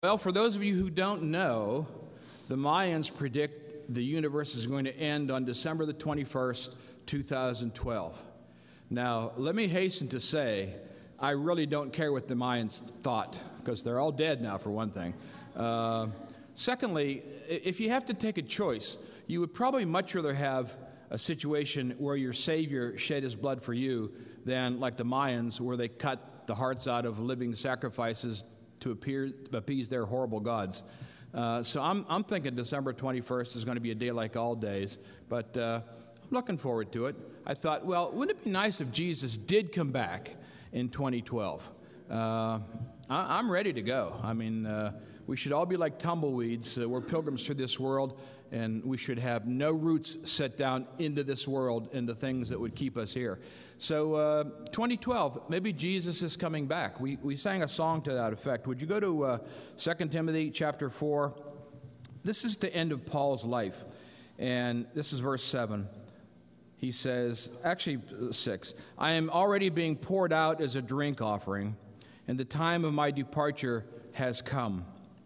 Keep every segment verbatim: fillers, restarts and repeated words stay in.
Well, for those of you who don't know, the Mayans predict the universe is going to end on December the twenty-first, two thousand twelve. Now, let me hasten to say, I really don't care what the Mayans thought, because they're all dead now, for one thing. Uh, secondly, if you have to take a choice, you would probably much rather have a situation where your Savior shed his blood for you than like the Mayans, where they cut the hearts out of living sacrifices to appear, appease their horrible gods. Uh, so I'm, I'm thinking December twenty-first is going to be a day like all days, but uh, I'm looking forward to it. I thought, well, wouldn't it be nice if Jesus did come back in twenty twelve? Uh, I, I'm ready to go. I mean, uh, we should all be like tumbleweeds. Uh, we're pilgrims through this world, and we should have no roots set down into this world, into things that would keep us here. So uh, twenty twelve, maybe Jesus is coming back. We we sang a song to that effect. Would you go to uh, Second Timothy chapter four? This is the end of Paul's life, and this is verse seven. He says, actually six, I am already being poured out as a drink offering, and the time of my departure has come.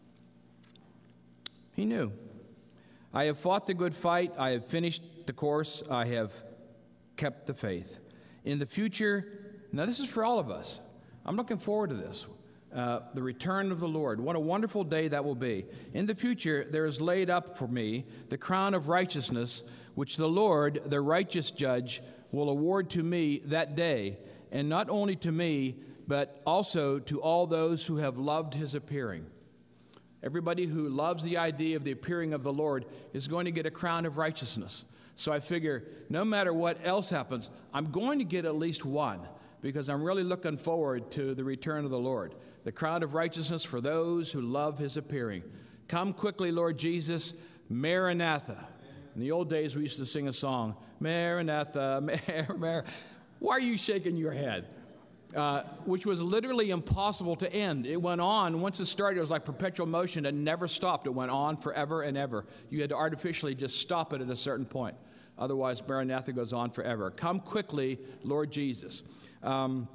He knew. I have fought the good fight. I have finished the course. I have kept the faith. In the future, now this is for all of us. I'm looking forward to this. Uh, the return of the Lord. What a wonderful day that will be. In the future, there is laid up for me the crown of righteousness, which the Lord, the righteous judge, will award to me that day, and not only to me, but also to all those who have loved his appearing. Everybody who loves the idea of the appearing of the Lord is going to get a crown of righteousness. So I figure, no matter what else happens, I'm going to get at least one, because I'm really looking forward to the return of the Lord. The crown of righteousness for those who love his appearing. Come quickly, Lord Jesus, Maranatha. In the old days, we used to sing a song, Maranatha, Mar, Mar. Why are you shaking your head? Uh, which was literally impossible to end. It went on. Once it started, it was like perpetual motion and never stopped. It went on forever and ever. You had to artificially just stop it at a certain point. Otherwise, Maranatha goes on forever. Come quickly, Lord Jesus. Um,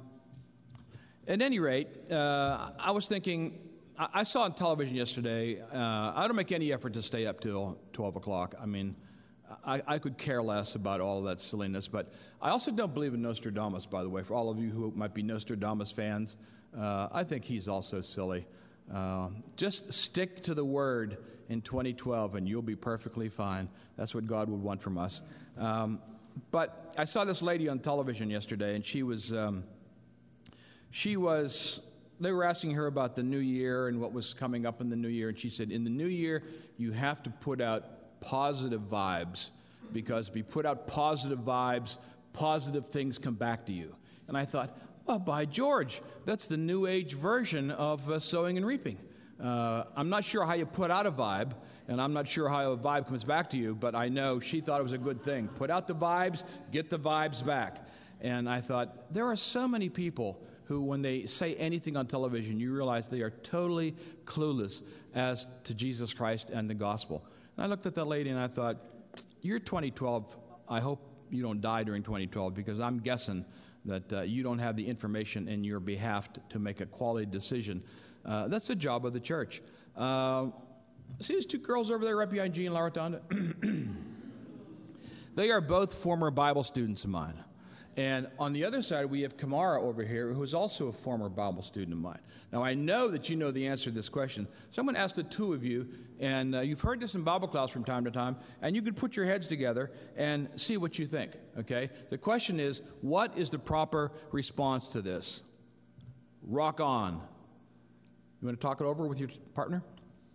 at any rate, uh, I was thinking, I, I saw on television yesterday, uh, I don't make any effort to stay up till twelve o'clock. I mean, I, I could care less about all of that silliness, but I also don't believe in Nostradamus, by the way. For all of you who might be Nostradamus fans, uh, I think he's also silly. Uh, just stick to the word in twenty twelve, and you'll be perfectly fine. That's what God would want from us. Um, but I saw this lady on television yesterday, and she was, um, she was, they were asking her about the new year and what was coming up in the new year, and she said, in the new year, you have to put out positive vibes, because if you put out positive vibes, positive things come back to you. And I thought, well, by George, that's the New Age version of uh, sowing and reaping. Uh, I'm not sure how you put out a vibe, and I'm not sure how a vibe comes back to you, but I know she thought it was a good thing. Put out the vibes, get the vibes back. And I thought, there are so many people who, when they say anything on television, you realize they are totally clueless as to Jesus Christ and the gospel. And I looked at that lady and I thought, you're twenty twelve. I hope you don't die during twenty twelve, because I'm guessing that uh, you don't have the information in your behalf to, to make a quality decision. Uh, that's the job of the church. Uh, see these two girls over there right behind Jean Larotonda? They are both former Bible students of mine. And on the other side, we have Kamara over here, who is also a former Bible student of mine. Now, I know that you know the answer to this question, so I'm going to ask the two of you, and uh, you've heard this in Bible class from time to time, and you could put your heads together and see what you think, okay? The question is, what is the proper response to this? Rock on. You want to talk it over with your partner?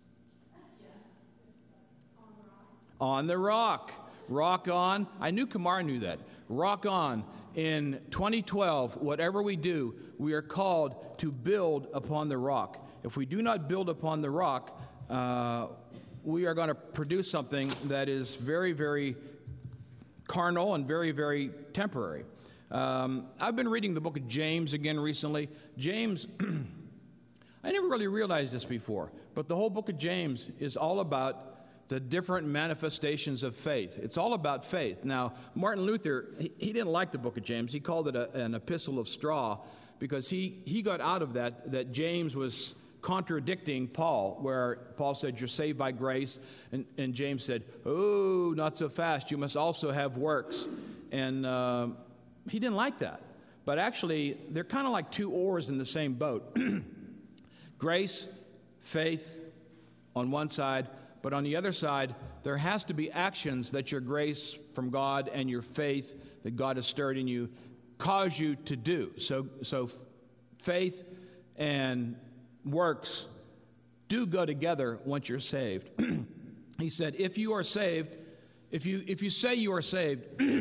On the rock. Rock on. I knew Kamara knew that. Rock on. In twenty twelve, whatever we do, we are called to build upon the rock. If we do not build upon the rock, uh, we are going to produce something that is very, very carnal and very, very temporary. Um, I've been reading the book of James again recently. James, I never really realized this before, but the whole book of James is all about the different manifestations of faith. It's all about faith. Now, Martin Luther, he, he didn't like the book of James. He called it a, an epistle of straw, because he, he got out of that that James was contradicting Paul, where Paul said, you're saved by grace, and, and James said, oh, not so fast, you must also have works. And uh, he didn't like that. But actually, they're kind of like two oars in the same boat. Grace, faith on one side, but on the other side, there has to be actions that your grace from God and your faith that God has stirred in you cause you to do. So, so faith and works do go together once you're saved. He said, if you are saved, if you if you say you are saved,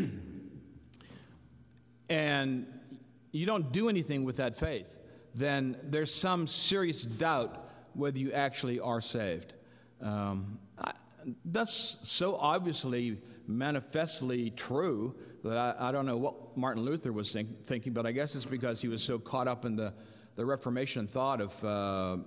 and you don't do anything with that faith, then there's some serious doubt whether you actually are saved. Um, I, that's so obviously, manifestly true that I, I don't know what Martin Luther was think, thinking, but I guess it's because he was so caught up in the, the Reformation thought of uh,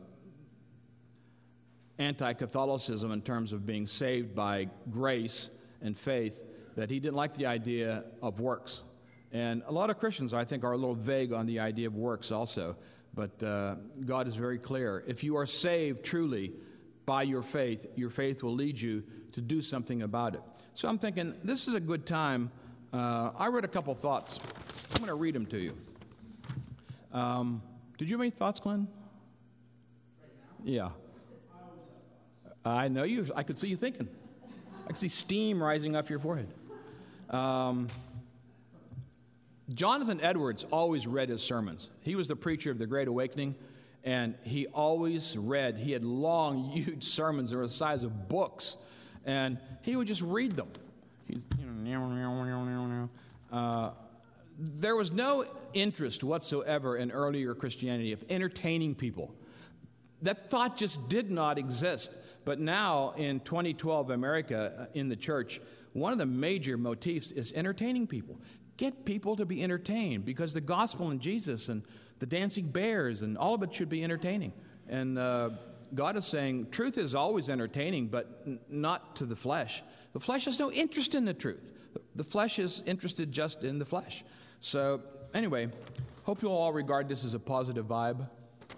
anti-Catholicism in terms of being saved by grace and faith that he didn't like the idea of works. And a lot of Christians, I think, are a little vague on the idea of works also. But uh, God is very clear. If you are saved truly by your faith, your faith will lead you to do something about it. So I'm thinking, this is a good time. Uh, I read a couple thoughts. I'm going to read them to you. Um, did you have any thoughts, Glenn? Right now? Yeah. I always have thoughts. I know you. I could see you thinking. I could see steam rising off your forehead. Um, Jonathan Edwards always read his sermons. He was the preacher of the Great Awakening, and he always read. He had long, huge sermons that were the size of books, and he would just read them. He's, you know, uh, there was no interest whatsoever in earlier Christianity of entertaining people. That thought just did not exist. But now, in twenty twelve America, in the church, one of the major motifs is entertaining people. Get people to be entertained, because the gospel and Jesus and the dancing bears and all of it should be entertaining. And uh, God is saying truth is always entertaining, but n- not to the flesh. The flesh has no interest in the truth. The flesh is interested just in the flesh. So anyway, hope you'll all regard this as a positive vibe.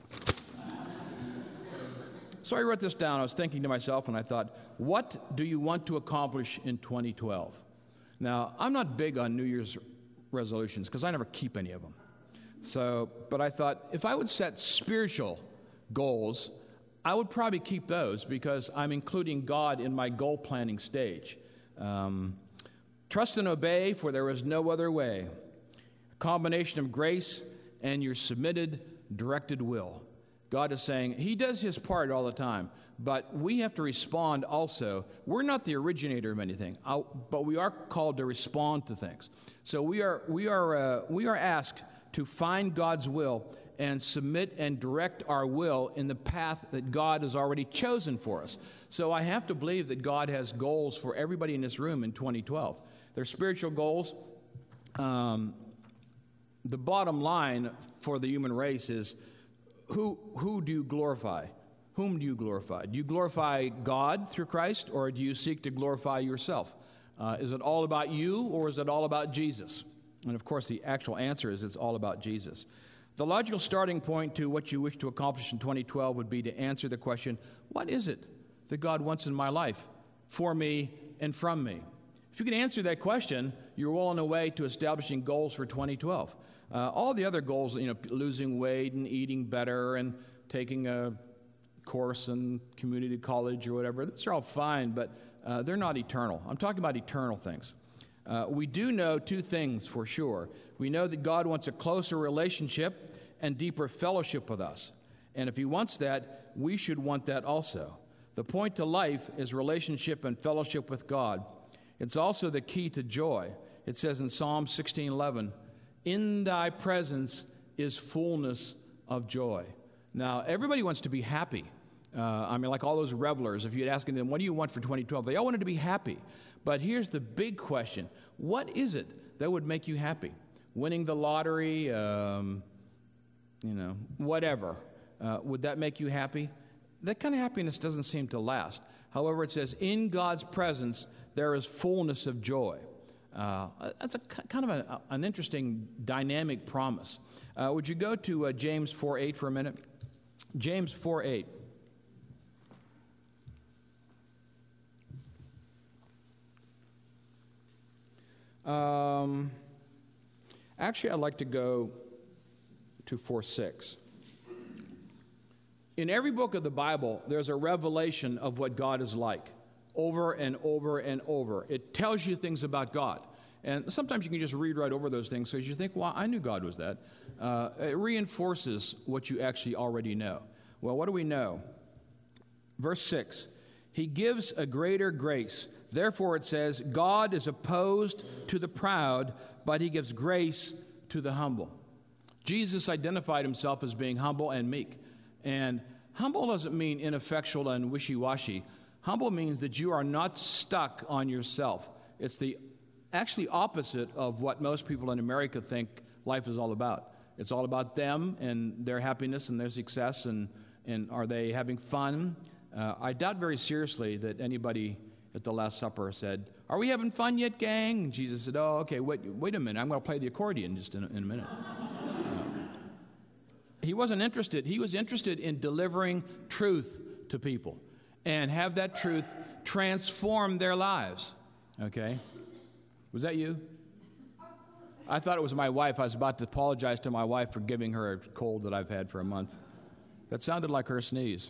So I wrote this down. I was thinking to myself, and I thought, what do you want to accomplish in twenty twelve? Now, I'm not big on New Year's resolutions because I never keep any of them. So, but I thought if I would set spiritual goals, I would probably keep those because I'm including God in my goal planning stage. Um, trust and obey, for there is no other way. A combination of grace and your submitted, directed will. God is saying he does his part all the time, but we have to respond also. We're not the originator of anything, but we are called to respond to things. So we are we are uh, we are asked to find God's will and submit and direct our will in the path that God has already chosen for us. So I have to believe that God has goals for everybody in this room in twenty twelve. They're spiritual goals. Um, the bottom line for the human race is, Who who do you glorify? Whom do you glorify? Do you glorify God through Christ, or do you seek to glorify yourself? Uh, is it all about you, or is it all about Jesus? And of course, the actual answer is it's all about Jesus. The logical starting point to what you wish to accomplish in twenty twelve would be to answer the question, what is it that God wants in my life, for me and from me? If you can answer that question, you're well on the way to establishing goals for twenty twelve. Uh, all the other goals, you know, losing weight and eating better and taking a course in community college or whatever, those are all fine, but uh, they're not eternal. I'm talking about eternal things. Uh, we do know two things for sure. We know that God wants a closer relationship and deeper fellowship with us. And if he wants that, we should want that also. The point to life is relationship and fellowship with God. It's also the key to joy. It says in Psalm sixteen eleven, in thy presence is fullness of joy. Now, everybody wants to be happy. Uh, I mean, like all those revelers, if you'd ask them, what do you want for twenty twelve? They all wanted to be happy. But here's the big question. What is it that would make you happy? Winning the lottery, um, you know, whatever. Uh, would that make you happy? That kind of happiness doesn't seem to last. However, it says, in God's presence, there is fullness of joy. Uh, that's a kind of a, an interesting dynamic promise. Uh, would you go to uh, James four eight for a minute? James four eight. Um, actually, I'd like to go to four six. In every book of the Bible, there's a revelation of what God is like, over and over and over. It tells you things about God. And sometimes you can just read right over those things because you think, well, I knew God was that. Uh, it reinforces what you actually already know. Well, what do we know? Verse six, he gives a greater grace. Therefore, it says, God is opposed to the proud, but he gives grace to the humble. Jesus identified himself as being humble and meek. And humble doesn't mean ineffectual and wishy-washy. Humble means that you are not stuck on yourself. It's the actually opposite of what most people in America think life is all about. It's all about them and their happiness and their success, and, and are they having fun? Uh, I doubt very seriously that anybody at the Last Supper said, are we having fun yet, gang? And Jesus said, oh, okay, wait, wait a minute. I'm going to play the accordion just in a, in a minute. uh, he wasn't interested. He was interested in delivering truth to people and have that truth transform their lives. Okay? Was that you? I thought it was my wife. I was about to apologize to my wife for giving her a cold that I've had for a month. That sounded like her sneeze.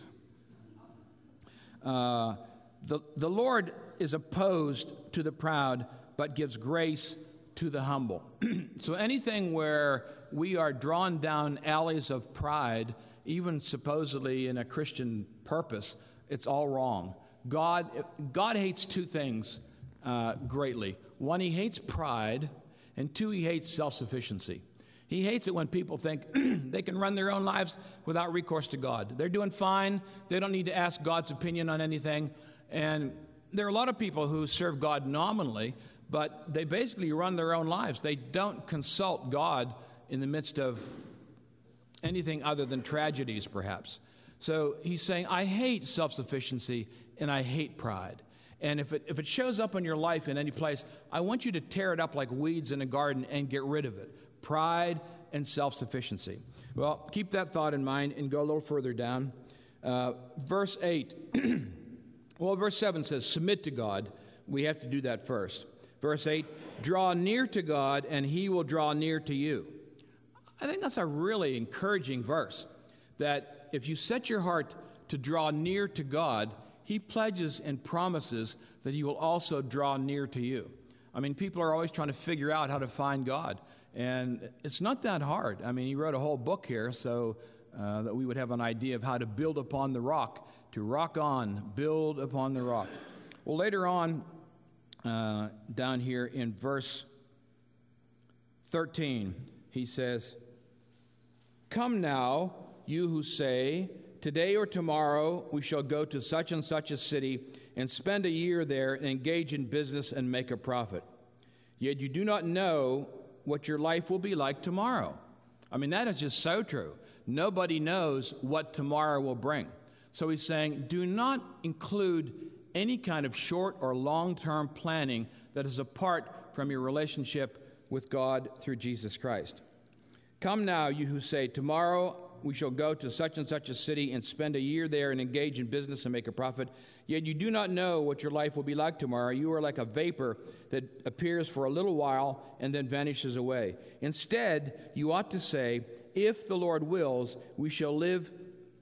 Uh, the, the Lord is opposed to the proud, but gives grace to the humble. So anything where we are drawn down alleys of pride, even supposedly in a Christian purpose, it's all wrong. God, God hates two things uh, greatly. One, he hates pride, and two, he hates self-sufficiency. He hates it when people think they can run their own lives without recourse to God. They're doing fine. They don't need to ask God's opinion on anything. And there are a lot of people who serve God nominally, but they basically run their own lives. They don't consult God in the midst of anything other than tragedies, perhaps. So he's saying, I hate self-sufficiency and I hate pride. And if it, if it shows up in your life in any place, I want you to tear it up like weeds in a garden and get rid of it. Pride and self-sufficiency. Well, keep that thought in mind and go a little further down. Uh, verse eight. Well, verse seven says, submit to God. We have to do that first. Verse eight, draw near to God and he will draw near to you. I think that's a really encouraging verse, that if you set your heart to draw near to God, he pledges and promises that he will also draw near to you. I mean, people are always trying to figure out how to find God, and it's not that hard. I mean, he wrote a whole book here so uh, that we would have an idea of how to build upon the rock, to rock on, build upon the rock. Well, later on, uh, down here in verse thirteen, he says, come now, you who say, today or tomorrow we shall go to such and such a city and spend a year there and engage in business and make a profit. Yet you do not know what your life will be like tomorrow. I mean, that is just so true. Nobody knows what tomorrow will bring. So he's saying, do not include any kind of short or long-term planning that is apart from your relationship with God through Jesus Christ. Come now, you who say, tomorrow we shall go to such and such a city and spend a year there and engage in business and make a profit. Yet you do not know what your life will be like tomorrow. You are like a vapor that appears for a little while and then vanishes away. Instead, you ought to say, if the Lord wills, we shall live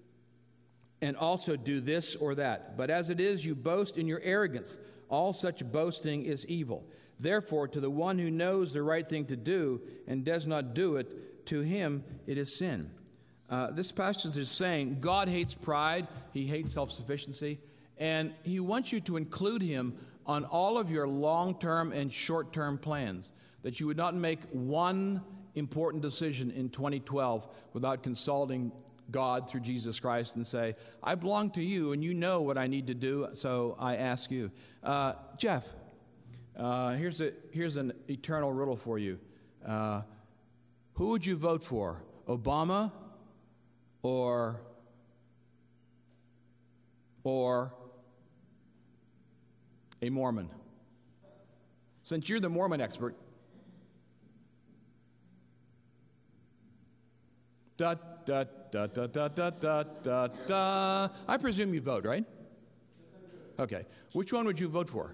and also do this or that. But as it is, you boast in your arrogance. All such boasting is evil. Therefore, to the one who knows the right thing to do and does not do it, to him it is sin. Uh, this passage is saying God hates pride, he hates self-sufficiency, and he wants you to include him on all of your long-term and short-term plans, that you would not make one important decision in twenty twelve without consulting God through Jesus Christ and say, I belong to you and you know what I need to do, so I ask you. Uh, Jeff, uh, here's, a, here's an eternal riddle for you. Uh, who would you vote for, Obama or or a Mormon? Since you're the Mormon expert, Da, da, da, da, da, da, da, da, da. I presume you vote, right? Okay. Which one would you vote for?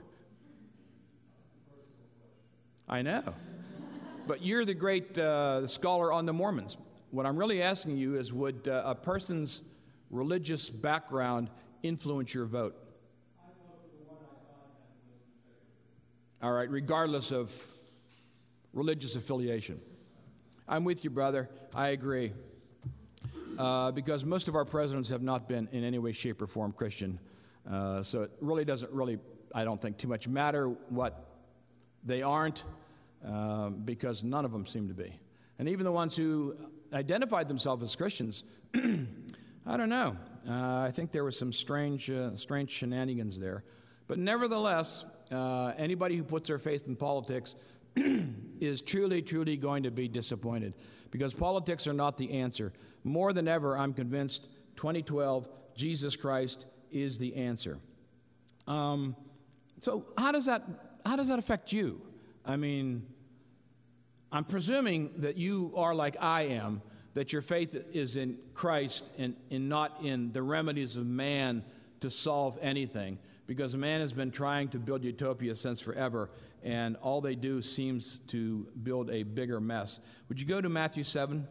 I know. But you're the great uh, scholar on the Mormons. What I'm really asking you is, would uh, a person's religious background influence your vote? I vote for the one I thought had the most integrity. All right, regardless of religious affiliation. I'm with you, brother. I agree. Uh, because most of our presidents have not been in any way, shape, or form Christian. Uh, so it really doesn't really, I don't think, too much matter what they aren't, uh, because none of them seem to be. And even the ones who identified themselves as Christians, I don't know. Uh, I think there was some strange, uh, strange shenanigans there. But nevertheless, uh, anybody who puts their faith in politics is truly, truly going to be disappointed, because politics are not the answer. More than ever, I'm convinced, twenty twelve, Jesus Christ is the answer. Um, so how does that how does that affect you? I mean, I'm presuming that you are like I am, that your faith is in Christ and, and not in the remedies of man to solve anything, because man has been trying to build utopia since forever, and all they do seems to build a bigger mess. Would you go to Matthew seven?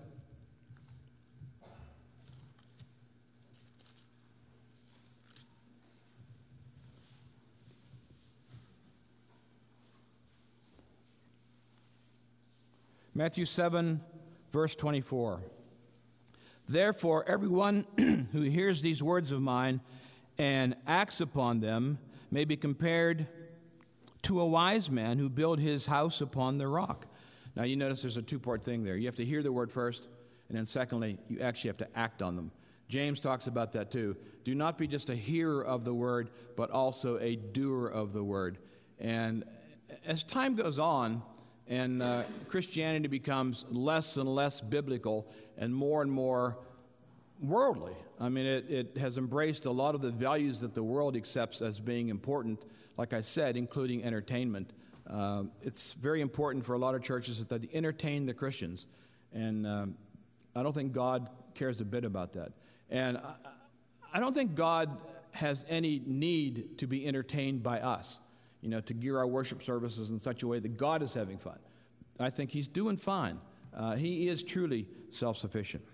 Matthew seven, verse twenty-four. Therefore, everyone who hears these words of mine and acts upon them may be compared to a wise man who built his house upon the rock. Now, you notice there's a two-part thing there. You have to hear the word first, and then secondly, you actually have to act on them. James talks about that too. Do not be just a hearer of the word, but also a doer of the word. And as time goes on, and uh, Christianity becomes less and less biblical and more and more worldly. I mean, it, it has embraced a lot of the values that the world accepts as being important, like I said, including entertainment. Uh, it's very important for a lot of churches that they entertain the Christians. And um, I don't think God cares a bit about that. And I, I don't think God has any need to be entertained by us, you know, to gear our worship services in such a way that God is having fun. I think he's doing fine. Uh, he is truly self-sufficient.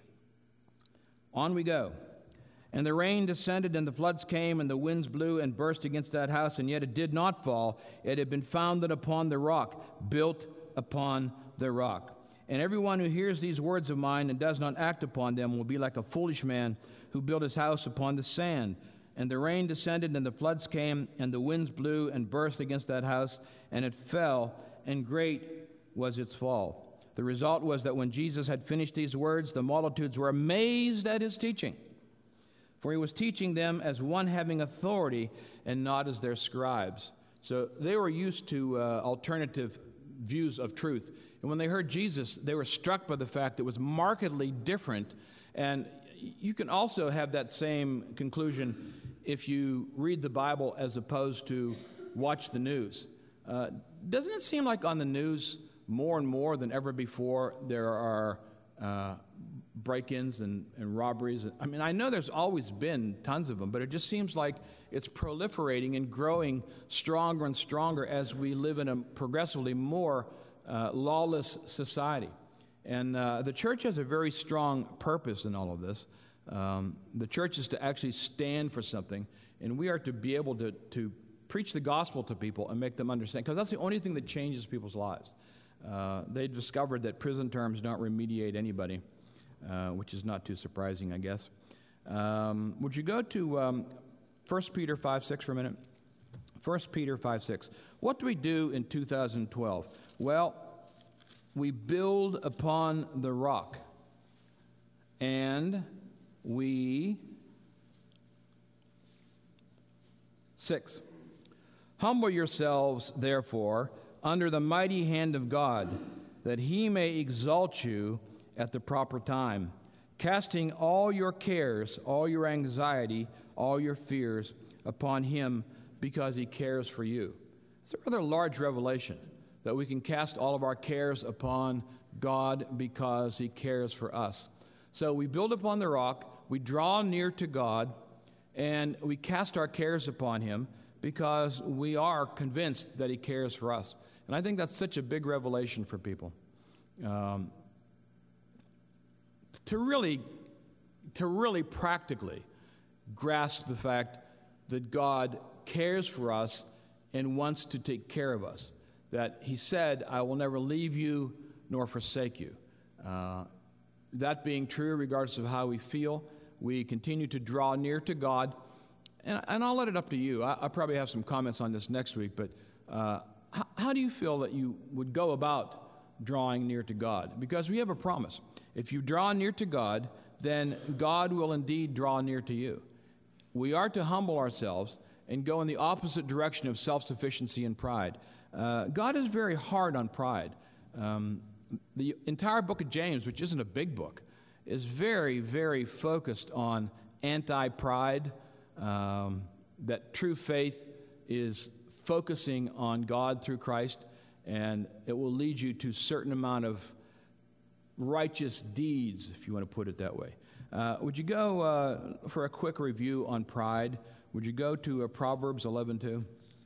On we go. And the rain descended, and the floods came, and the winds blew and burst against that house, and yet it did not fall. It had been founded upon the rock, built upon the rock. And everyone who hears these words of mine and does not act upon them will be like a foolish man who built his house upon the sand. And the rain descended, and the floods came, and the winds blew and burst against that house, and it fell, and great was its fall. The result was that when Jesus had finished these words, the multitudes were amazed at his teaching, for he was teaching them as one having authority and not as their scribes. So they were used to uh, alternative views of truth. And when they heard Jesus, they were struck by the fact that it was markedly different. And you can also have that same conclusion if you read the Bible as opposed to watch the news. Uh, doesn't it seem like on the news, more and more than ever before, there are uh, break-ins and, and robberies? I mean, I know there's always been tons of them, but it just seems like it's proliferating and growing stronger and stronger as we live in a progressively more uh, lawless society. And uh, the church has a very strong purpose in all of this. Um, the church is to actually stand for something, and we are to be able to, to preach the gospel to people and make them understand, because that's the only thing that changes people's lives. Uh, they discovered that prison terms don't remediate anybody, uh, which is not too surprising, I guess. Um, would you go to um, First Peter five six for a minute? First Peter five six. What do we do in two thousand twelve? Well, we build upon the rock, and we, six, humble yourselves, therefore, under the mighty hand of God, that he may exalt you at the proper time, casting all your cares, all your anxiety, all your fears upon him, because he cares for you. It's a rather large revelation, that we can cast all of our cares upon God because he cares for us. So we build upon the rock, we draw near to God, and we cast our cares upon him because we are convinced that he cares for us. And I think that's such a big revelation for people. Um, to really, to really practically grasp the fact that God cares for us and wants to take care of us. That he said, I will never leave you nor forsake you. Uh, that being true, regardless of how we feel, we continue to draw near to God. And, and I'll let it up to you. I, I'll probably have some comments on this next week, but uh, how, how do you feel that you would go about drawing near to God? Because we have a promise. If you draw near to God, then God will indeed draw near to you. We are to humble ourselves and go in the opposite direction of self-sufficiency and pride. Uh, God is very hard on pride. Um, the entire book of James, which isn't a big book, is very, very focused on anti-pride, um, that true faith is focusing on God through Christ, and it will lead you to a certain amount of righteous deeds, if you want to put it that way. Uh, would you go, uh, for a quick review on pride, would you go to uh, Proverbs eleven two?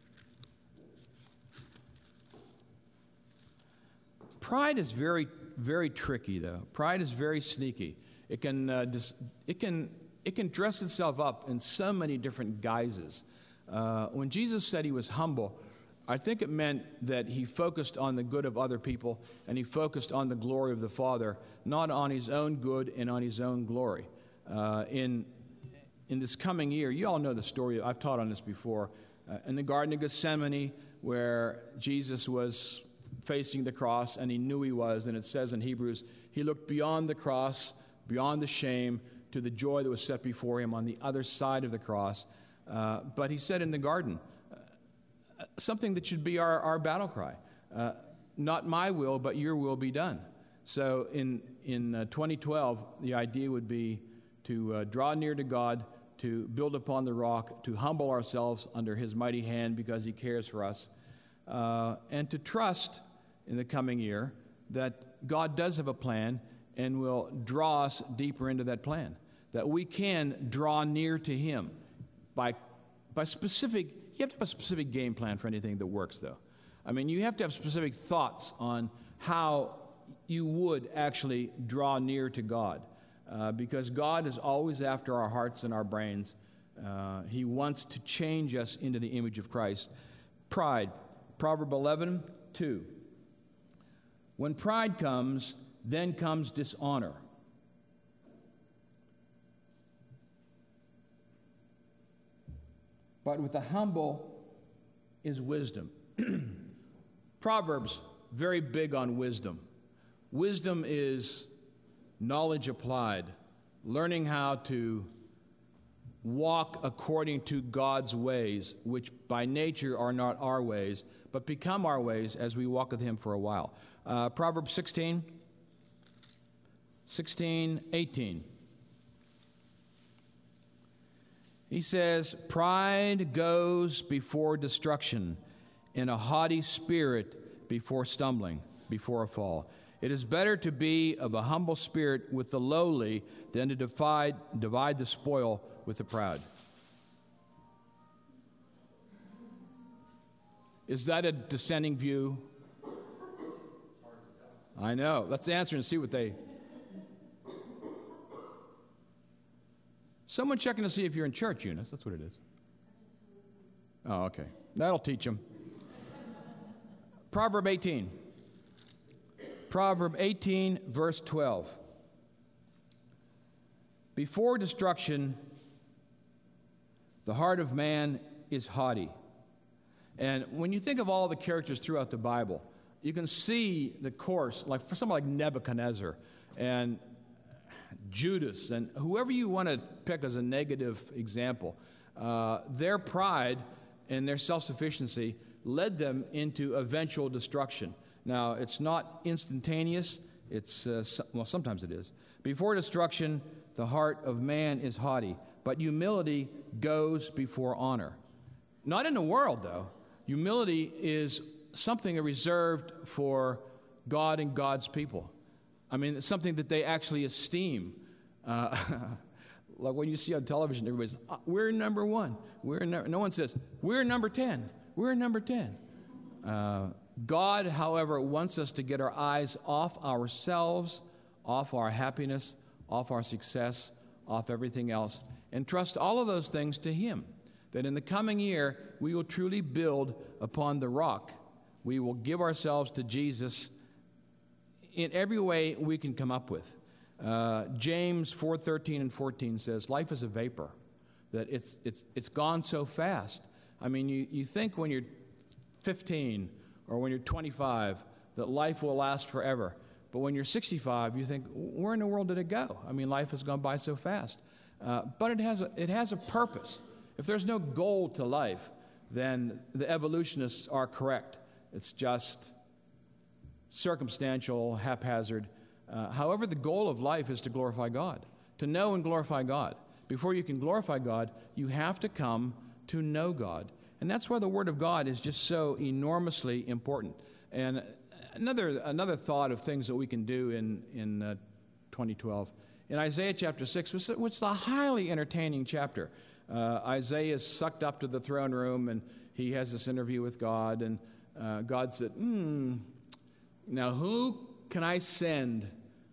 Pride is very, very tricky, though. Pride is very sneaky. It can, uh, dis- it can, it can dress itself up in so many different guises. Uh, when Jesus said he was humble, I think it meant that he focused on the good of other people and he focused on the glory of the Father, not on his own good and on his own glory. Uh, in in this coming year, you all know the story. I've taught on this before. Uh, in the Garden of Gethsemane, where Jesus was facing the cross and he knew he was, and it says in Hebrews, he looked beyond the cross, beyond the shame, to the joy that was set before him on the other side of the cross. Uh, but he said in the garden, uh, something that should be our, our battle cry, uh, not my will, but your will be done. So in, in uh, twenty twelve, the idea would be to uh, draw near to God, to build upon the rock, to humble ourselves under his mighty hand because he cares for us, uh, and to trust in the coming year that God does have a plan and will draw us deeper into that plan, that we can draw near to him by by specific, you have to have a specific game plan for anything that works, though. I mean, you have to have specific thoughts on how you would actually draw near to God, uh, because God is always after our hearts and our brains. Uh, he wants to change us into the image of Christ. Pride, Proverbs eleven two. When pride comes, then comes dishonor. But with the humble is wisdom. Proverbs, very big on wisdom. Wisdom is knowledge applied, learning how to walk according to God's ways, which by nature are not our ways, but become our ways as we walk with him for a while. Uh, Proverbs sixteen, sixteen, eighteen. He says, pride goes before destruction, and a haughty spirit before stumbling, before a fall. It is better to be of a humble spirit with the lowly than to divide, divide the spoil with the proud. Is that a dissenting view? I know. Let's answer and see what they... Someone checking to see if you're in church, Eunice. That's what it is. Oh, okay. That'll teach them. Proverb eighteen. Proverb eighteen, verse twelve. Before destruction, the heart of man is haughty. And when you think of all the characters throughout the Bible, you can see the course, like for someone like Nebuchadnezzar and Judas, and whoever you want to pick as a negative example, uh, their pride and their self-sufficiency led them into eventual destruction. Now, it's not instantaneous. It's, uh, well, sometimes it is. Before destruction, the heart of man is haughty, but humility goes before honor. Not in the world, though. Humility is something reserved for God and God's people. I mean, it's something that they actually esteem. Uh, like when you see on television, everybody's, uh, we're number one. We're no, no one says, we're number ten. We're number ten. Uh, God, however, wants us to get our eyes off ourselves, off our happiness, off our success, off everything else, and trust all of those things to Him. That in the coming year, we will truly build upon the rock. We will give ourselves to Jesus in every way we can come up with. Uh, James four thirteen and fourteen says, life is a vapor, that it's it's it's gone so fast. I mean, you, you think when you're fifteen or when you're twenty-five that life will last forever. But when you're sixty-five, you think, where in the world did it go? I mean, life has gone by so fast. Uh, but it has a, it has a purpose. If there's no goal to life, then the evolutionists are correct. It's just circumstantial, haphazard. Uh, however, the goal of life is to glorify God, to know and glorify God. Before you can glorify God, you have to come to know God. And that's why the Word of God is just so enormously important. And another another thought of things that we can do in, in uh, twenty twelve. In Isaiah chapter six, which, which is a highly entertaining chapter, uh, Isaiah is sucked up to the throne room, and he has this interview with God, and uh, God said, hmm, now who can I send?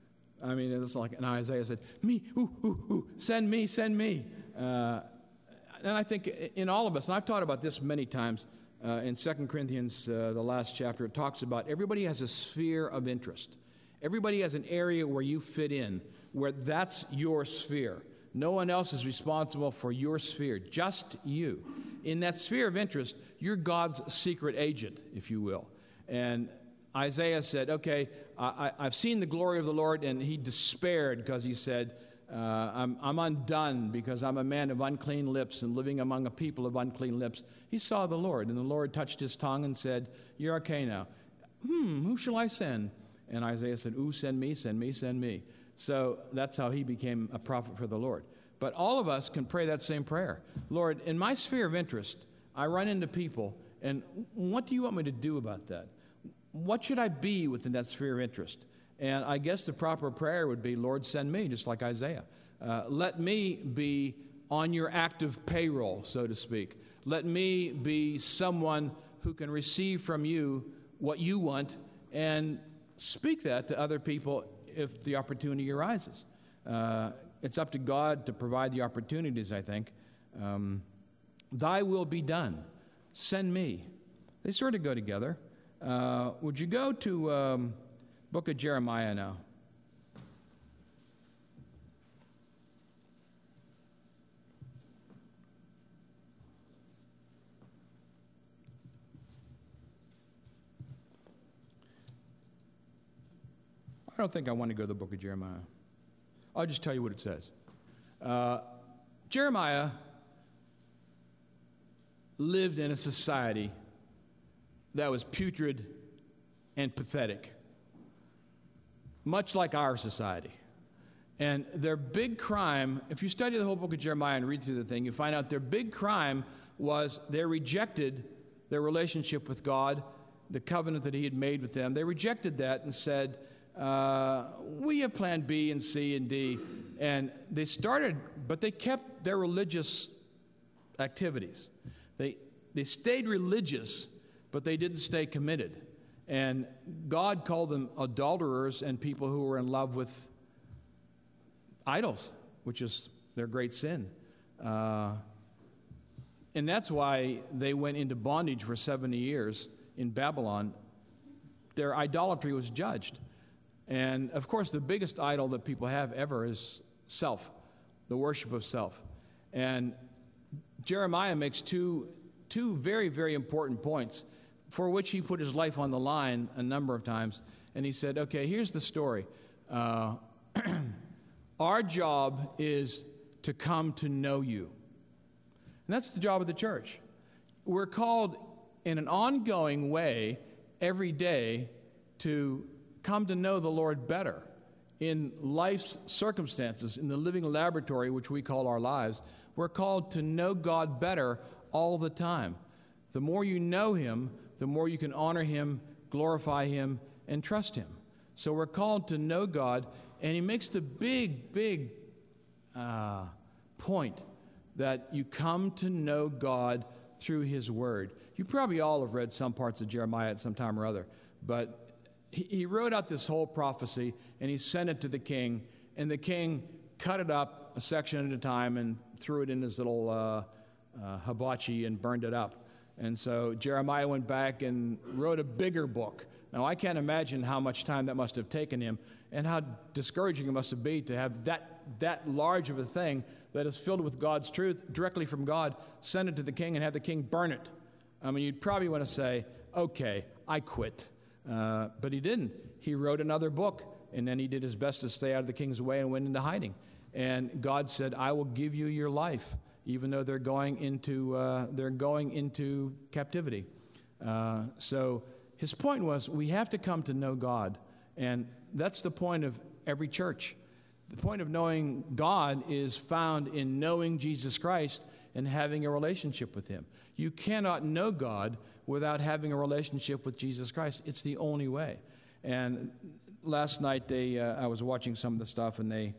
I mean, it's like, and Isaiah said, me, ooh, ooh, ooh, send me, send me. Uh, and I think in all of us, and I've taught about this many times, uh, in Second Corinthians, uh, the last chapter, it talks about everybody has a sphere of interest. Everybody has an area where you fit in, where that's your sphere. No one else is responsible for your sphere, just you. In that sphere of interest, you're God's secret agent, if you will. And Isaiah said, okay, I, I've seen the glory of the Lord, and he despaired because he said, uh, I'm, I'm undone because I'm a man of unclean lips and living among a people of unclean lips. He saw the Lord, and the Lord touched his tongue and said, you're okay now. Hmm, who shall I send? And Isaiah said, ooh, send me, send me, send me. So that's how he became a prophet for the Lord. But all of us can pray that same prayer. Lord, in my sphere of interest, I run into people, and what do you want me to do about that? What should I be within that sphere of interest? And I guess the proper prayer would be, Lord, send me, just like Isaiah. Uh, let me be on your active payroll, so to speak. Let me be someone who can receive from you what you want and speak that to other people if the opportunity arises. Uh, it's up to God to provide the opportunities, I think. Um, Thy will be done. Send me. They sort of go together. Uh, would you go to um, book of Jeremiah now? I don't think I want to go to the book of Jeremiah. I'll just tell you what it says. Uh, Jeremiah lived in a society that was putrid and pathetic, much like our society. And their big crime, if you study the whole book of Jeremiah and read through the thing, you find out their big crime was they rejected their relationship with God, the covenant that he had made with them. They rejected that and said, uh, we have plan B and C and D. And they started, but they kept their religious activities. They, they stayed religious, but they didn't stay committed. And God called them adulterers and people who were in love with idols, which is their great sin. Uh, and that's why they went into bondage for seventy years in Babylon. Their idolatry was judged. And, of course, the biggest idol that people have ever is self, the worship of self. And Jeremiah makes two, two very, very important points for which he put his life on the line a number of times. And he said, okay, here's the story. Uh, our job is to come to know you. And that's the job of the church. We're called in an ongoing way every day to come to know the Lord better in life's circumstances, in the living laboratory which we call our lives. We're called to know God better all the time. The more you know him, the more you can honor him, glorify him, and trust him. So we're called to know God, and he makes the big, big uh, point that you come to know God through His Word. You probably all have read some parts of Jeremiah at some time or other, but he, he wrote out this whole prophecy, and he sent it to the king, and the king cut it up a section at a time and threw it in his little uh, uh, hibachi and burned it up. And so Jeremiah went back and wrote a bigger book. Now, I can't imagine how much time that must have taken him and how discouraging it must have been to have that, that large of a thing that is filled with God's truth directly from God, send it to the king and have the king burn it. I mean, you'd probably want to say, okay, I quit. Uh, but he didn't. He wrote another book, and then he did his best to stay out of the king's way and went into hiding. And God said, I will give you your life, even though they're going into, uh, they're going into captivity. Uh, so his point was, we have to come to know God. And that's the point of every church. The point of knowing God is found in knowing Jesus Christ and having a relationship with Him. You cannot know God without having a relationship with Jesus Christ. It's the only way. And last night they, uh, I was watching some of the stuff, and they,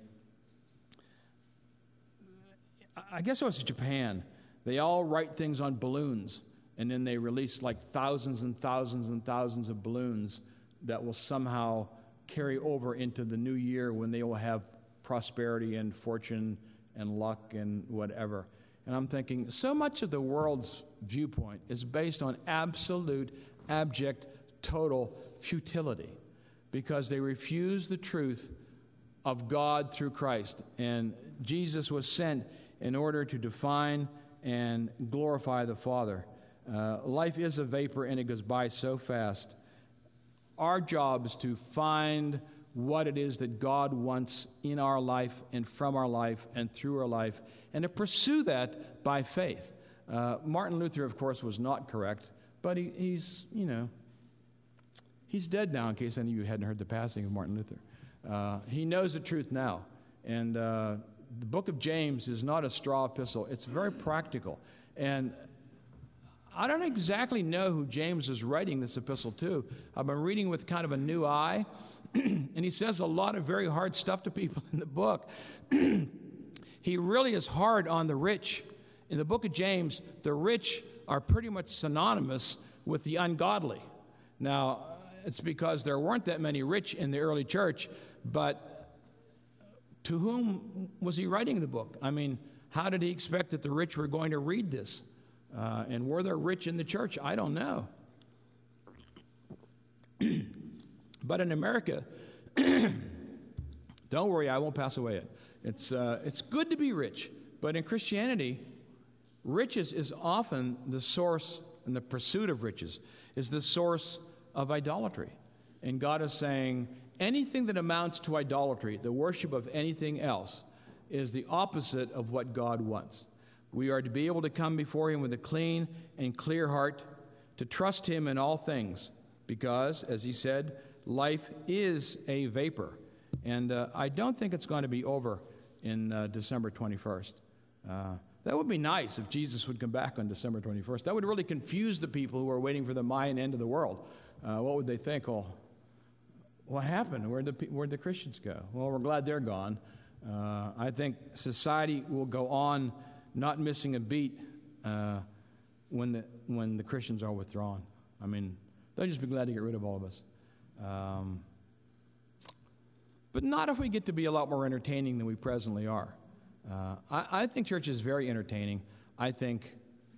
I guess it was Japan. They all write things on balloons, and then they release like thousands and thousands and thousands of balloons that will somehow carry over into the new year when they will have prosperity and fortune and luck and whatever. And I'm thinking, so much of the world's viewpoint is based on absolute, abject, total futility because they refuse the truth of God through Christ. And Jesus was sent in order to define and glorify the Father. Uh, life is a vapor, and it goes by so fast. Our job is to find what it is that God wants in our life and from our life and through our life, and to pursue that by faith. Uh, Martin Luther, of course, was not correct, but he, he's, you know, he's dead now, in case any of you hadn't heard the passing of Martin Luther. Uh, he knows the truth now, and uh, the book of James is not a straw epistle. It's very practical, and I don't exactly know who James is writing this epistle to. I've been reading with kind of a new eye, and he says a lot of very hard stuff to people in the book. He really is hard on the rich. In the book of James, the rich are pretty much synonymous with the ungodly. Now, it's because there weren't that many rich in the early church, but to whom was he writing the book? I mean, how did he expect that the rich were going to read this? Uh, and were there rich in the church? I don't know. But in America, don't worry, I won't pass away it. It's, uh, it's good to be rich, but in Christianity, riches is often the source, and the pursuit of riches is the source of idolatry. And God is saying, anything that amounts to idolatry, the worship of anything else, is the opposite of what God wants. We are to be able to come before Him with a clean and clear heart, to trust Him in all things, because, as He said, life is a vapor. And uh, I don't think it's going to be over in uh, December twenty-first. Uh, that would be nice if Jesus would come back on December twenty-first. That would really confuse the people who are waiting for the Mayan end of the world. Uh, what would they think? Oh, what happened? Where'd the, where'd the Christians go? Well, we're glad they're gone. Uh, I think society will go on not missing a beat uh, when the when the Christians are withdrawn. I mean, they'll just be glad to get rid of all of us. Um, but not if we get to be a lot more entertaining than we presently are. Uh, I, I think church is very entertaining. I think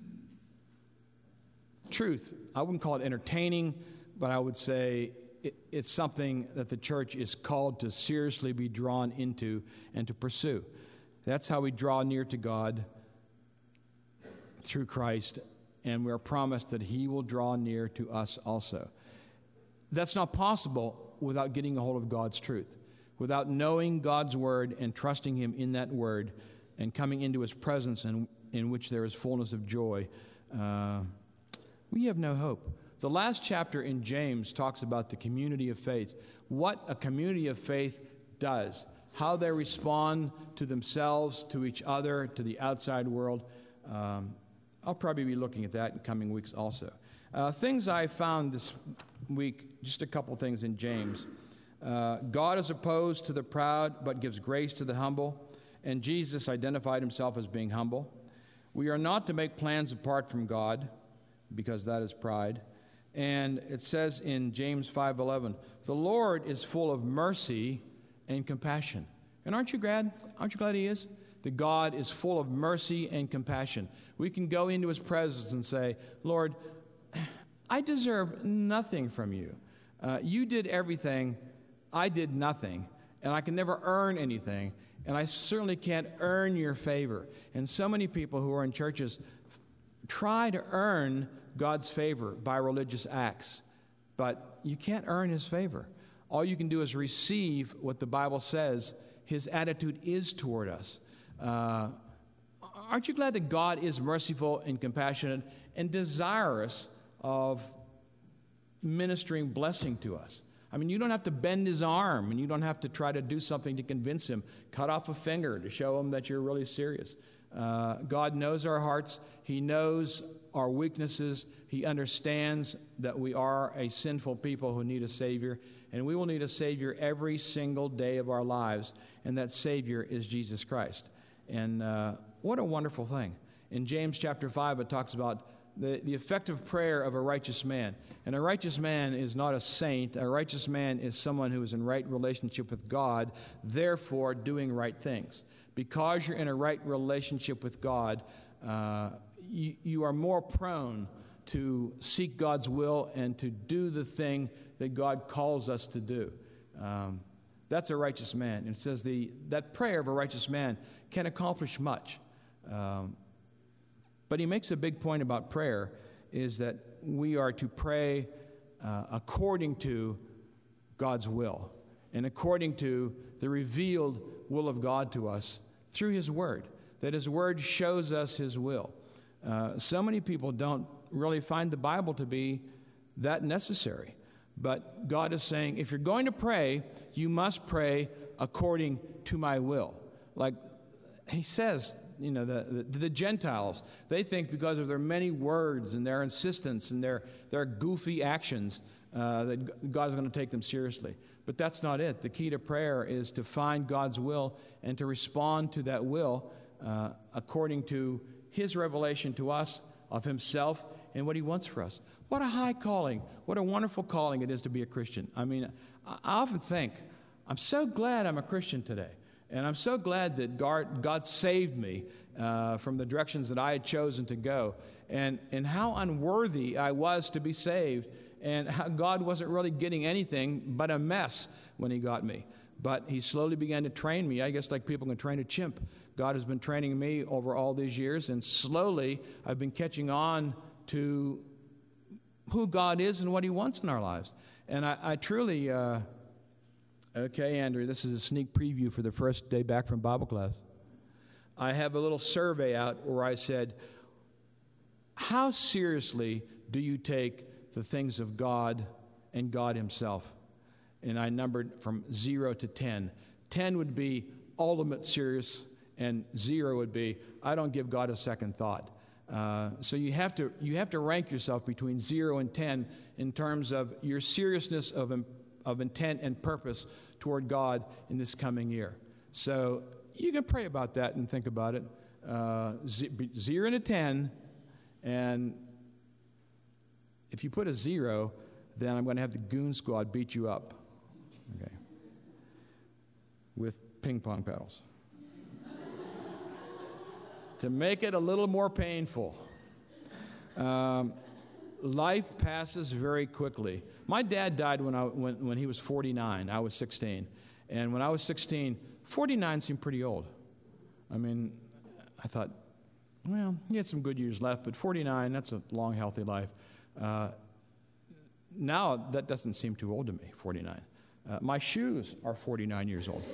truth, I wouldn't call it entertaining, but I would say it, it's something that the church is called to seriously be drawn into and to pursue. That's how we draw near to God through Christ, and we're promised that He will draw near to us also. That's not possible without getting a hold of God's truth, without knowing God's Word and trusting Him in that Word and coming into His presence in, in which there is fullness of joy. Uh, we have no hope. The last chapter in James talks about the community of faith, what a community of faith does, how they respond to themselves, to each other, to the outside world. Um, I'll probably be looking at that in coming weeks also. Uh, things I found this week, just a couple things in James. Uh, God is opposed to the proud, but gives grace to the humble. and Jesus identified himself as being humble. We are not to make plans apart from God, because that is pride. And it says in James five eleven, the Lord is full of mercy and compassion. And aren't you glad? Aren't you glad he is? That God is full of mercy and compassion. We can go into his presence and say, Lord, I deserve nothing from you. Uh, you did everything. I did nothing. And I can never earn anything. And I certainly can't earn your favor. And so many people who are in churches try to earn God's favor by religious acts. But you can't earn his favor. All you can do is receive what the Bible says his attitude is toward us. Uh, aren't you glad that God is merciful and compassionate and desirous of ministering blessing to us? I mean, you don't have to bend his arm, and you don't have to try to do something to convince him, cut off a finger to show him that you're really serious. Uh, God knows our hearts. He knows our weaknesses. He understands that we are a sinful people who need a Savior, and we will need a Savior every single day of our lives, and that Savior is Jesus Christ. And uh, what a wonderful thing. In James chapter five, it talks about the, the effective prayer of a righteous man. And a righteous man is not a saint. A righteous man is someone who is in right relationship with God, therefore doing right things. Because you're in a right relationship with God, uh, you, you are more prone to seek God's will and to do the thing that God calls us to do. Um, that's a righteous man. And it says the that prayer of a righteous man can accomplish much. Um, but he makes a big point about prayer, is that we are to pray uh, according to God's will and according to the revealed will of God to us through his word, that his word shows us his will. Uh, so many people don't really find the Bible to be that necessary. But God is saying, if you're going to pray, you must pray according to my will. Like he says, you know, the, the, the Gentiles, they think because of their many words and their insistence and their, their goofy actions uh, that God is going to take them seriously. But that's not it. The key to prayer is to find God's will and to respond to that will uh, according to his revelation to us of himself and what he wants for us. What a high calling. What a wonderful calling it is to be a Christian. I mean, I often think, I'm so glad I'm a Christian today. And I'm so glad that God, God saved me uh, from the directions that I had chosen to go. And, and how unworthy I was to be saved. And how God wasn't really getting anything but a mess when he got me. But he slowly began to train me, I guess like people can train a chimp. God has been training me over all these years. And slowly I've been catching on to who God is and what he wants in our lives. And I, I truly... Uh, Okay, Andrew, this is a sneak preview for the first day back from Bible class. I have a little survey out where I said, how seriously do you take the things of God and God himself? And I numbered from zero to ten. Ten would be ultimate serious, and zero would be, I don't give God a second thought. Uh, so you have to you have to rank yourself between zero and ten in terms of your seriousness of of intent and purpose toward God in this coming year. So you can pray about that and think about it. Uh, z- zero to ten, and if you put a zero, then I'm going to have the goon squad beat you up. Okay. With ping pong paddles. To make it a little more painful. Um, life passes very quickly. My dad died when, I, when, when he was forty-nine. I was sixteen. And when I was sixteen, forty-nine seemed pretty old. I mean, I thought, well, he had some good years left, but forty-nine, that's a long, healthy life. Uh, now, that doesn't seem too old to me, forty-nine. Uh, my shoes are forty-nine years old.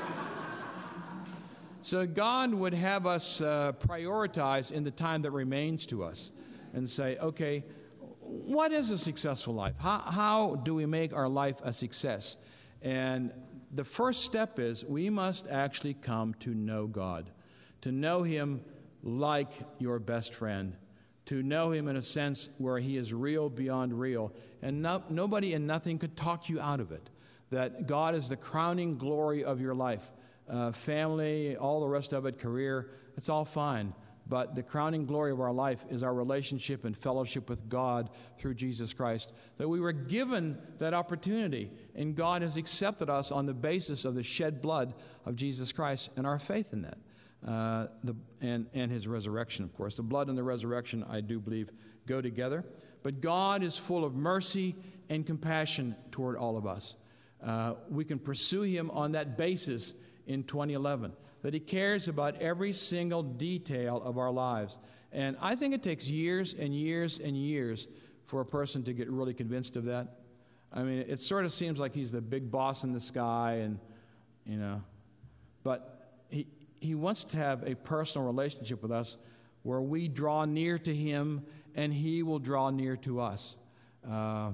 So God would have us uh, prioritize in the time that remains to us and say, okay, what is a successful life? How, how do we make our life a success? And the first step is we must actually come to know God, to know him like your best friend, to know him in a sense where he is real beyond real, and no, nobody and nothing could talk you out of it, that God is the crowning glory of your life. uh, family, all the rest of it, career, it's all fine. But the crowning glory of our life is our relationship and fellowship with God through Jesus Christ. That we were given that opportunity, and God has accepted us on the basis of the shed blood of Jesus Christ and our faith in that. Uh, the, and, and his resurrection, of course. The blood and the resurrection, I do believe, go together. But God is full of mercy and compassion toward all of us. Uh, we can pursue him on that basis in twenty eleven. That he cares about every single detail of our lives. And I think it takes years and years and years for a person to get really convinced of that. I mean, it sort of seems like he's the big boss in the sky, and, you know, but he, he wants to have a personal relationship with us where we draw near to him and he will draw near to us. Uh,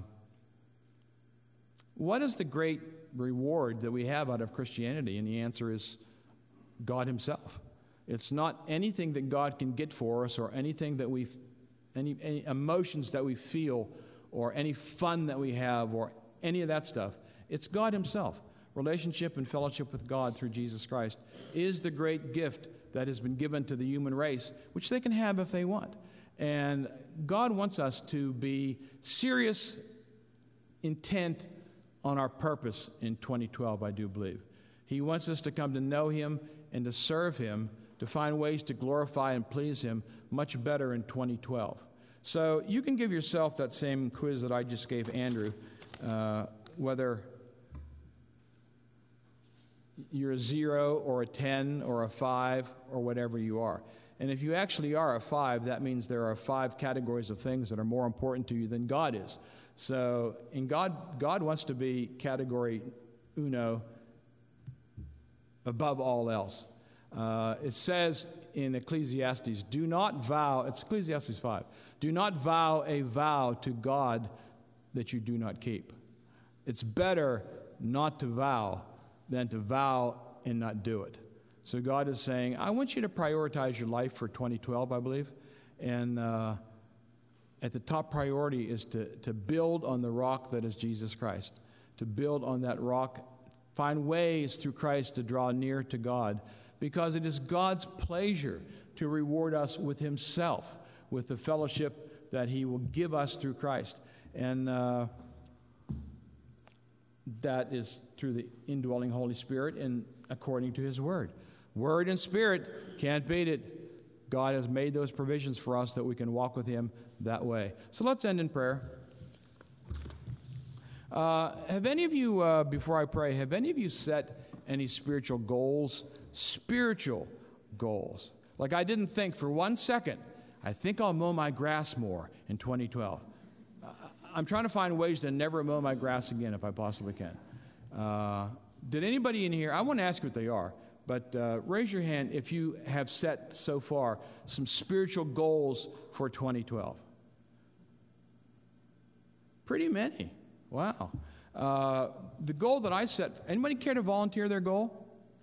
what is the great reward that we have out of Christianity? And the answer is God himself. It's not anything that God can get for us, or anything that we, any, any emotions that we feel, or any fun that we have, or any of that stuff. It's God himself. Relationship and fellowship with God through Jesus Christ is the great gift that has been given to the human race, which they can have if they want. And God wants us to be serious, intent on our purpose in twenty twelve, I do believe. He wants us to come to know him and to serve him, to find ways to glorify and please him much better in twenty twelve. So you can give yourself that same quiz that I just gave Andrew, uh, whether you're a zero or a ten or a five or whatever you are. And if you actually are a five, that means there are five categories of things that are more important to you than God is. So in God, God wants to be category uno, above all else. Uh, it says in Ecclesiastes, do not vow, it's Ecclesiastes five, do not vow a vow to God that you do not keep. It's better not to vow than to vow and not do it. So God is saying, I want you to prioritize your life for twenty twelve, I believe. And uh, at the top priority is to, to build on the rock that is Jesus Christ. To build on that rock, find ways through Christ to draw near to God, because it is God's pleasure to reward us with himself, with the fellowship that he will give us through Christ. And uh, that is through the indwelling Holy Spirit and according to his word. Word and spirit, can't beat it. God has made those provisions for us that we can walk with him that way. So let's end in prayer. Uh, have any of you, uh, before I pray, have any of you set any spiritual goals? Spiritual goals. Like, I didn't think for one second, I think I'll mow my grass more in twenty twelve. Uh, I'm trying to find ways to never mow my grass again if I possibly can. Uh, did anybody in here, I want to ask you what they are, but uh, raise your hand if you have set so far some spiritual goals for twenty twelve. Pretty many. Wow. Uh, the goal that I set, anybody care to volunteer their goal?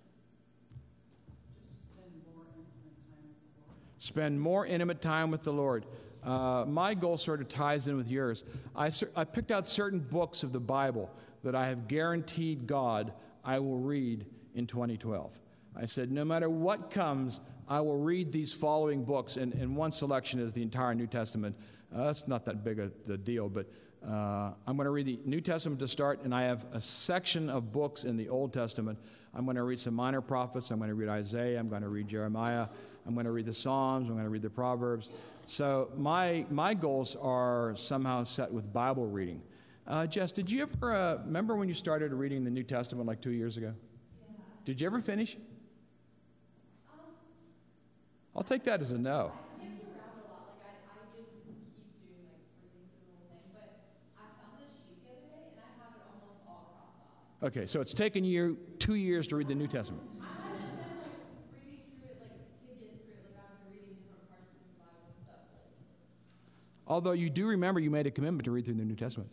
Spend more intimate time with the Lord. Uh, my goal sort of ties in with yours. I, I picked out certain books of the Bible that I have guaranteed God I will read in twenty twelve. I said, no matter what comes, I will read these following books, and, and one selection is the entire New Testament. Uh, that's not that big a, a deal, but uh, I'm going to read the New Testament to start, and I have a section of books in the Old Testament. I'm going to read some minor prophets. I'm going to read Isaiah. I'm going to read Jeremiah. I'm going to read the Psalms. I'm going to read the Proverbs. So my my goals are somehow set with Bible reading. Uh, Jess, did you ever uh, remember when you started reading the New Testament like two years ago? Yeah. Did you ever finish? Um, I'll take that as a no. I skipped around a lot. Like I, I didn't keep doing like reading through the whole thing, but I found this sheet the other day and I have it almost all crossed off. Okay, so it's taken you two years to read the New Testament. I haven't been like reading through it like to get through it. Like I've been reading different parts of the Bible and stuff. Like. Although you do remember you made a commitment to read through the New Testament.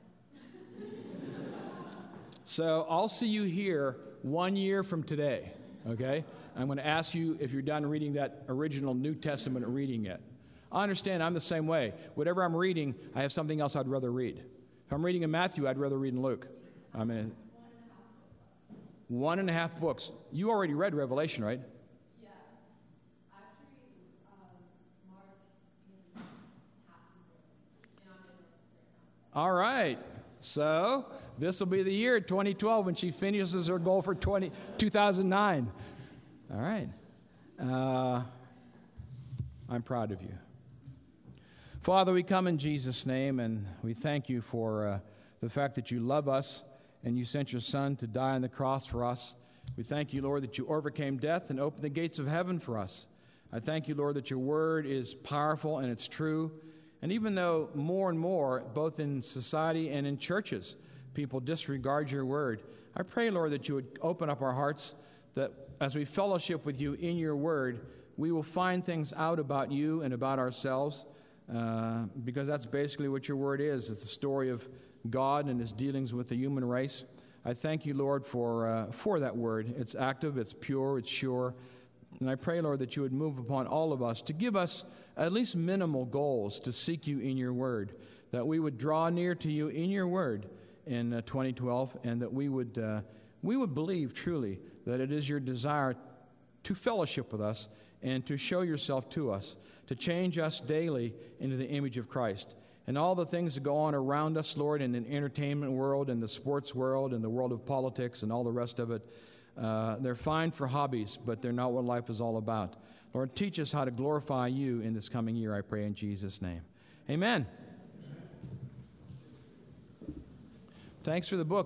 So I'll see you here one year from today, okay? I'm going to ask you if you're done reading that original New Testament reading yet. I understand I'm the same way. Whatever I'm reading, I have something else I'd rather read. If I'm reading in Matthew, I'd rather read in Luke. I mean, One and a half books. You already read Revelation, right? Yeah. Actually, um, Mark is half of it. And I'm in it right now. All right. So this will be the year, twenty twelve, when she finishes her goal for twenty, two thousand nine. All right. Uh, I'm proud of you. Father, we come in Jesus' name, and we thank you for uh, the fact that you love us and you sent your Son to die on the cross for us. We thank you, Lord, that you overcame death and opened the gates of heaven for us. I thank you, Lord, that your word is powerful and it's true. And even though more and more, both in society and in churches, people disregard your word, I pray, Lord, that you would open up our hearts, that as we fellowship with you in your word, we will find things out about you and about ourselves, uh, because that's basically what your word is. It's the story of God and his dealings with the human race. I thank you, Lord, for uh, for that word. It's active, it's pure, it's sure. And I pray, Lord, that you would move upon all of us to give us at least minimal goals to seek you in your word, that we would draw near to you in your word in uh, twenty twelve, and that we would uh, we would believe truly that it is your desire to fellowship with us and to show yourself to us, to change us daily into the image of Christ. And all the things that go on around us, Lord, in the entertainment world, in the sports world, in the world of politics, and all the rest of it, uh, they're fine for hobbies, but they're not what life is all about. Lord, teach us how to glorify you in this coming year, I pray in Jesus' name. Amen. Thanks for the book.